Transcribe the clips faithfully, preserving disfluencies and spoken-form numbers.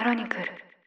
クロニクル。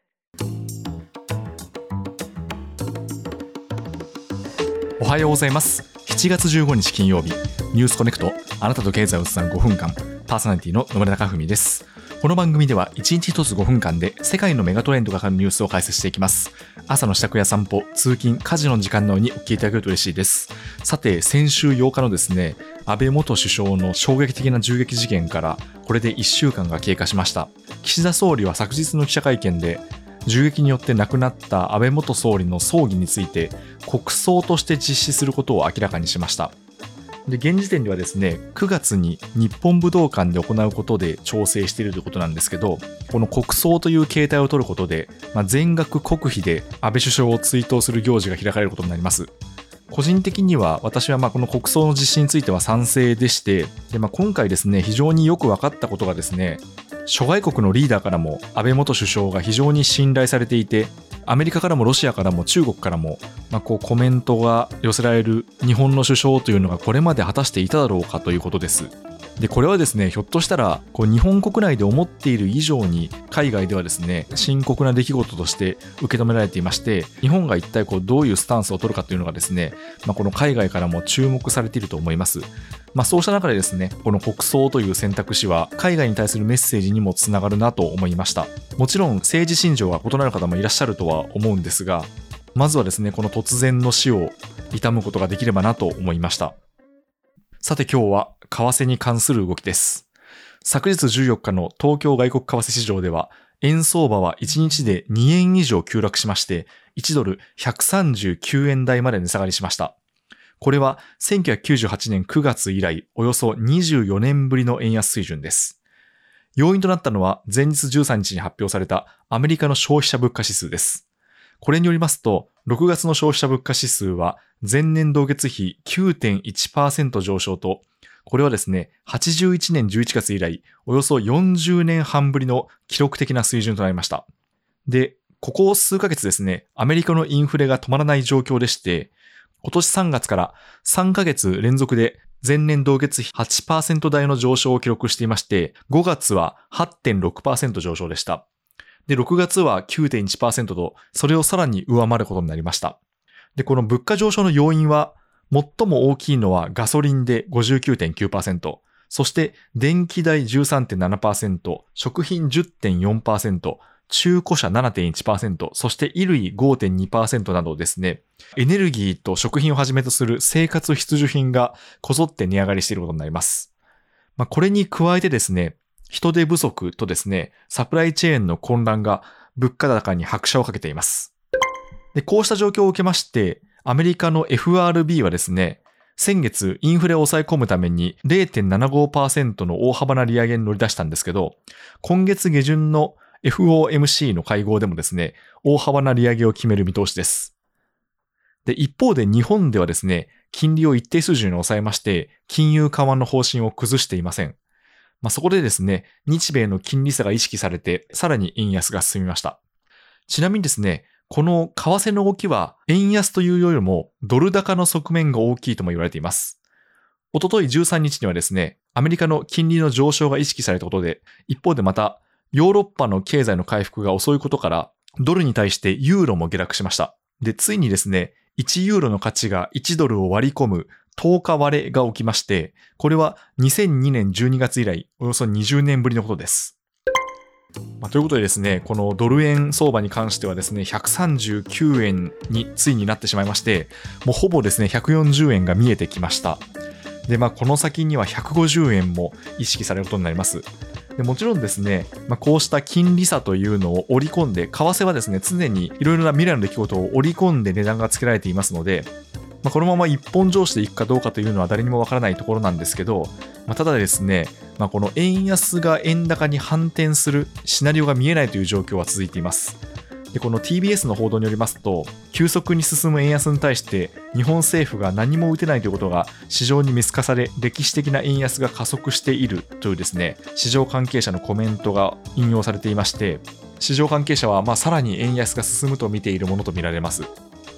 おはようございます。しちがつじゅうごにち金曜日、ニュースコネクト、あなたと経済をつなぐごふんかん、パーソナリティの野村貴文です。この番組ではいちにちひとつごふんかんで世界のメガトレンドがかかるニュースを解説していきます。朝の支度や散歩、通勤、家事の時間のようにお聞きいただけると嬉しいです。さて、先週ようかのですね、安倍元首相の衝撃的な銃撃事件からこれでいっしゅうかんが経過しました。岸田総理は昨日の記者会見で、銃撃によって亡くなった安倍元総理の葬儀について国葬として実施することを明らかにしました。で、現時点ではですね、くがつに日本武道館で行うことで調整しているということなんですけど、この国葬という形態を取ることで、まあ、全額国費で安倍首相を追悼する行事が開かれることになります。個人的には私はまあこの国葬の実施については賛成でして、で、まあ、今回ですね、非常によく分かったことがですね、諸外国のリーダーからも安倍元首相が非常に信頼されていて、アメリカからもロシアからも中国からも、まあ、こうコメントが寄せられる日本の首相というのがこれまで果たしていただろうかということです。で、これはですね、ひょっとしたらこう日本国内で思っている以上に海外ではですね、深刻な出来事として受け止められていまして、日本が一体こうどういうスタンスを取るかというのがですね、まあ、この海外からも注目されていると思います。まあ、そうした中でですね、この国葬という選択肢は海外に対するメッセージにもつながるなと思いました。もちろん政治信条が異なる方もいらっしゃるとは思うんですが、まずはですね、この突然の死を悼むことができればなと思いました。さて、今日は為替に関する動きです。昨日じゅうよっかの東京外国為替市場では、円相場はいちにちでにえん以上急落しまして、いちドルひゃくさんじゅうきゅうえん台まで値下がりしました。これはせんきゅうひゃくきゅうじゅうはちねんくがつ以来、およそにじゅうよねんぶりの円安水準です。要因となったのは、前日じゅうさんにちに発表されたアメリカの消費者物価指数です。これによりますと、ろくがつの消費者物価指数は前年同月比 きゅうてんいちパーセント 上昇と、これはですね、はちじゅういちねんじゅういちがつ以来、およそよんじゅうねんはんぶりの記録的な水準となりました。で、ここ数ヶ月ですね、アメリカのインフレが止まらない状況でして、今年さんがつからさんかげつ連続で前年同月比 はちパーセント 台の上昇を記録していまして、ごがつは はちてんろくパーセント 上昇でした。で、ろくがつは きゅうてんいちパーセント と、それをさらに上回ることになりました。で、この物価上昇の要因は、最も大きいのはガソリンで ごじゅうきゅうてんきゅうパーセント、そして電気代 じゅうさんてんななパーセント、食品 じゅってんよんパーセント、中古車 ななてんいちパーセント、そして衣類 ごてんにパーセント などですね、エネルギーと食品をはじめとする生活必需品がこぞって値上がりしていることになります。まあ、これに加えてですね、人手不足とですね、サプライチェーンの混乱が物価高に拍車をかけています。で、こうした状況を受けまして、アメリカの エフアールビー はですね、先月インフレを抑え込むために れいてんななごパーセント の大幅な利上げに乗り出したんですけど、今月下旬の エフオーエムシー の会合でもですね、大幅な利上げを決める見通しです。で、一方で日本ではですね、金利を一定水準に抑えまして、金融緩和の方針を崩していません。まあ、そこでですね、日米の金利差が意識されて、さらに円安が進みました。ちなみにですね、この為替の動きは円安というよりもドル高の側面が大きいとも言われています。おとといじゅうさんにちにはですね、アメリカの金利の上昇が意識されたことで、一方でまたヨーロッパの経済の回復が遅いことから、ドルに対してユーロも下落しました。で、ついにですね、いちユーロの価値がいちドルを割り込むとおか割れが起きまして、これはにせんにねんじゅうにがつ以来、およそにじゅうねんぶりのことです。まあ、ということでですね、このドル円相場に関してはですね、ひゃくさんじゅうきゅうえんについになってしまいまして、もうほぼですね、ひゃくよんじゅうえんが見えてきました。で、まあ、この先にはひゃくごじゅうえんも意識されることになります。で、もちろんですね、まあ、こうした金利差というのを織り込んで、為替はですね、常にいろいろな未来の出来事を織り込んで値段がつけられていますので、まあ、このまま一本上司でいくかどうかというのは誰にもわからないところなんですけど、まあ、ただですね、まあ、この円安が円高に反転するシナリオが見えないという状況は続いています。で、この ティービーエス の報道によりますと、急速に進む円安に対して日本政府が何も打てないということが市場に見透かされ、歴史的な円安が加速しているというですね、市場関係者のコメントが引用されていまして、市場関係者はまあさらに円安が進むと見ているものとみられます。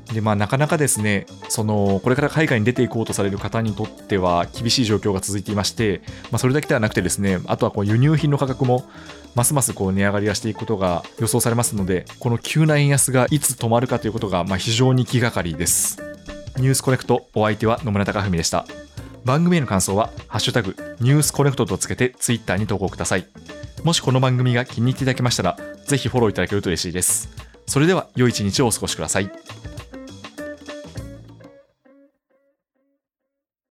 でまあ、なかなかですね、そのこれから海外に出ていこうとされる方にとっては厳しい状況が続いていまして、まあ、それだけではなくてですね、あとはこう輸入品の価格もますますこう値上がりがしていくことが予想されますので、この急な円安がいつ止まるかということがまあ非常に気がかりです。ニュースコネクト、お相手は野村貴文でした。番組への感想はハッシュタグニュースコネクトとつけてツイッターに投稿ください。もしこの番組が気に入っていただけましたら、ぜひフォローいただけると嬉しいです。それでは良い一日をお過ごしください。